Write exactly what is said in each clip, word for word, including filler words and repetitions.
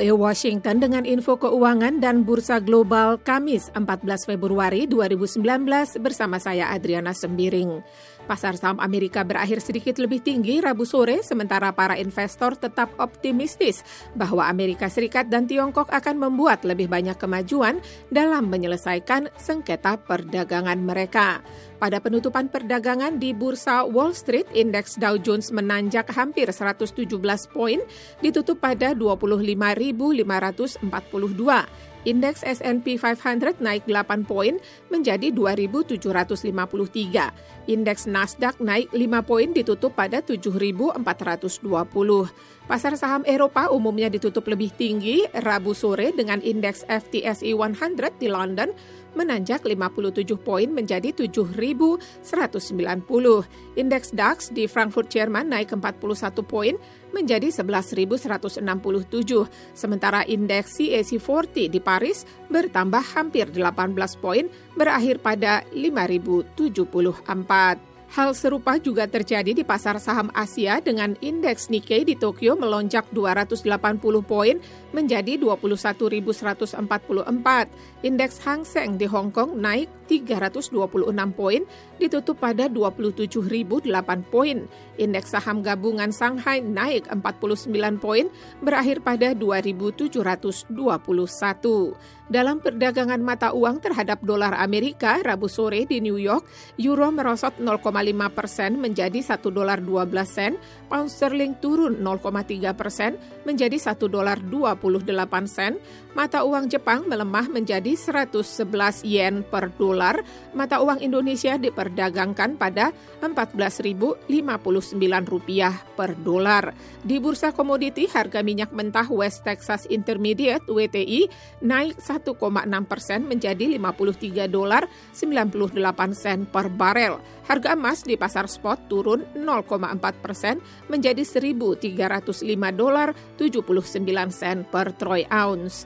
A Washington dengan info keuangan dan bursa global Kamis empat belas Februari dua ribu sembilan belas bersama saya Adriana Sembiring. Pasar saham Amerika berakhir sedikit lebih tinggi Rabu sore, sementara para investor tetap optimistis bahwa Amerika Serikat dan Tiongkok akan membuat lebih banyak kemajuan dalam menyelesaikan sengketa perdagangan mereka. Pada penutupan perdagangan di Bursa Wall Street, indeks Dow Jones menanjak hampir seratus tujuh belas poin, ditutup pada dua puluh lima ribu lima ratus empat puluh dua. Indeks S and P lima ratus naik delapan poin menjadi dua ribu tujuh ratus lima puluh tiga. Indeks Nasdaq naik lima poin ditutup pada tujuh ribu empat ratus dua puluh. Pasar saham Eropa umumnya ditutup lebih tinggi Rabu sore dengan indeks F T S E seratus di London menanjak lima puluh tujuh poin menjadi tujuh ribu seratus sembilan puluh. Indeks DAX di Frankfurt Jerman naik empat puluh satu poin menjadi sebelas ribu seratus enam puluh tujuh. Sementara indeks C A C empat puluh di Paris bertambah hampir delapan belas poin berakhir pada lima ribu tujuh puluh empat. Hal serupa juga terjadi di pasar saham Asia dengan indeks Nikkei di Tokyo melonjak dua ratus delapan puluh poin menjadi dua puluh satu ribu seratus empat puluh empat. Indeks Hang Seng di Hong Kong naik tiga ratus dua puluh enam poin ditutup pada dua puluh tujuh ribu delapan poin. Indeks saham gabungan Shanghai naik empat puluh sembilan poin berakhir pada dua ribu tujuh ratus dua puluh satu. Dalam perdagangan mata uang terhadap dolar Amerika Rabu sore di New York, euro merosot nol koma lima persen menjadi satu dolar dua belas sen, pound sterling turun nol koma tiga persen menjadi satu dolar dua puluh delapan sen, mata uang Jepang melemah menjadi seratus sebelas yen per dolar, mata uang Indonesia diperdagangkan pada empat belas ribu lima puluh sembilan rupiah per dolar. Di bursa komoditi, harga minyak mentah West Texas Intermediate W T I naik satu koma enam persen menjadi lima puluh tiga dolar sembilan puluh delapan sen per barel. Harga emas di pasar spot turun nol koma empat persen menjadi seribu tiga ratus lima dolar tujuh puluh sembilan sen per troy ounce.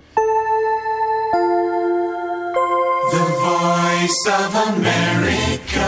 The Voice of America.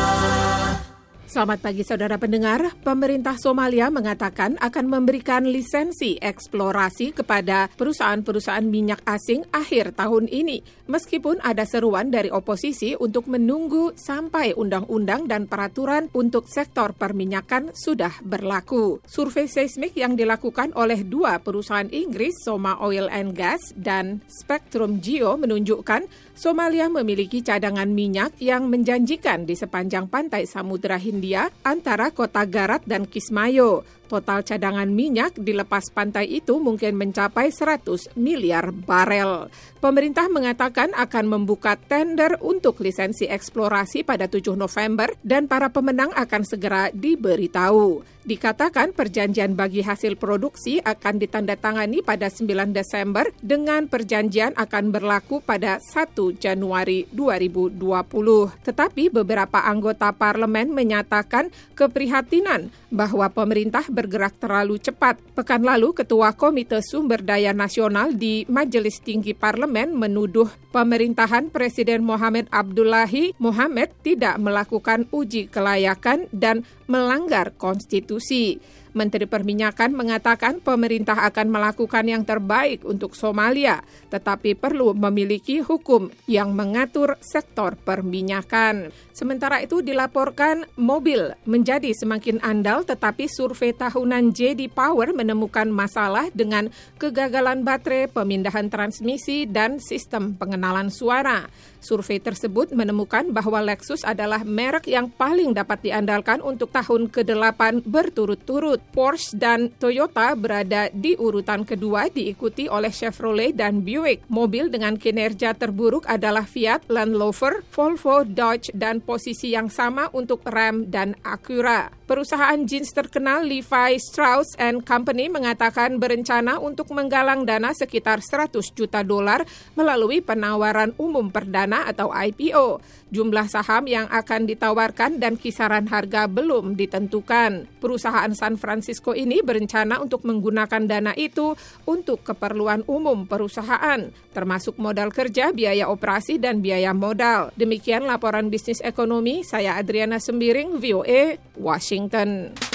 Selamat pagi saudara pendengar, pemerintah Somalia mengatakan akan memberikan lisensi eksplorasi kepada perusahaan-perusahaan minyak asing akhir tahun ini. Meskipun ada seruan dari oposisi untuk menunggu sampai undang-undang dan peraturan untuk sektor perminyakan sudah berlaku. Survei seismik yang dilakukan oleh dua perusahaan Inggris, Soma Oil and Gas dan Spectrum Geo menunjukkan Somalia memiliki cadangan minyak yang menjanjikan di sepanjang pantai Samudra Hindia antara kota Garat dan Kismayo. Total cadangan minyak di lepas pantai itu mungkin mencapai seratus miliar barel. Pemerintah mengatakan akan membuka tender untuk lisensi eksplorasi pada tujuh November dan para pemenang akan segera diberitahu. Dikatakan perjanjian bagi hasil produksi akan ditandatangani pada sembilan Desember dengan perjanjian akan berlaku pada satu Januari dua ribu dua puluh. Tetapi beberapa anggota parlemen menyatakan keprihatinan bahwa pemerintah bergerak terlalu cepat. Pekan lalu, Ketua Komite Sumber Daya Nasional di Majelis Tinggi Parlemen menuduh pemerintahan Presiden Mohamed Abdullahi Mohamed tidak melakukan uji kelayakan dan melanggar konstitusi. Menteri Perminyakan mengatakan pemerintah akan melakukan yang terbaik untuk Somalia, tetapi perlu memiliki hukum yang mengatur sektor perminyakan. Sementara itu dilaporkan mobil menjadi semakin andal, tetapi survei tahunan J D Power menemukan masalah dengan kegagalan baterai, pemindahan transmisi, dan sistem pengenalan suara. Survei tersebut menemukan bahwa Lexus adalah merek yang paling dapat diandalkan untuk tahun kedelapan berturut-turut. Porsche dan Toyota berada di urutan kedua, diikuti oleh Chevrolet dan Buick. Mobil dengan kinerja terburuk adalah Fiat, Land Rover, Volvo, Dodge, dan posisi yang sama untuk Ram dan Acura. Perusahaan jeans terkenal Levi Strauss and Company mengatakan berencana untuk menggalang dana sekitar seratus juta dolar melalui penawaran umum perdana atau I P O. Jumlah saham yang akan ditawarkan dan kisaran harga belum ditentukan. Perusahaan San Francisco ini berencana untuk menggunakan dana itu untuk keperluan umum perusahaan, termasuk modal kerja, biaya operasi, dan biaya modal. Demikian laporan bisnis ekonomi, saya Adriana Sembiring, V O A, Washington.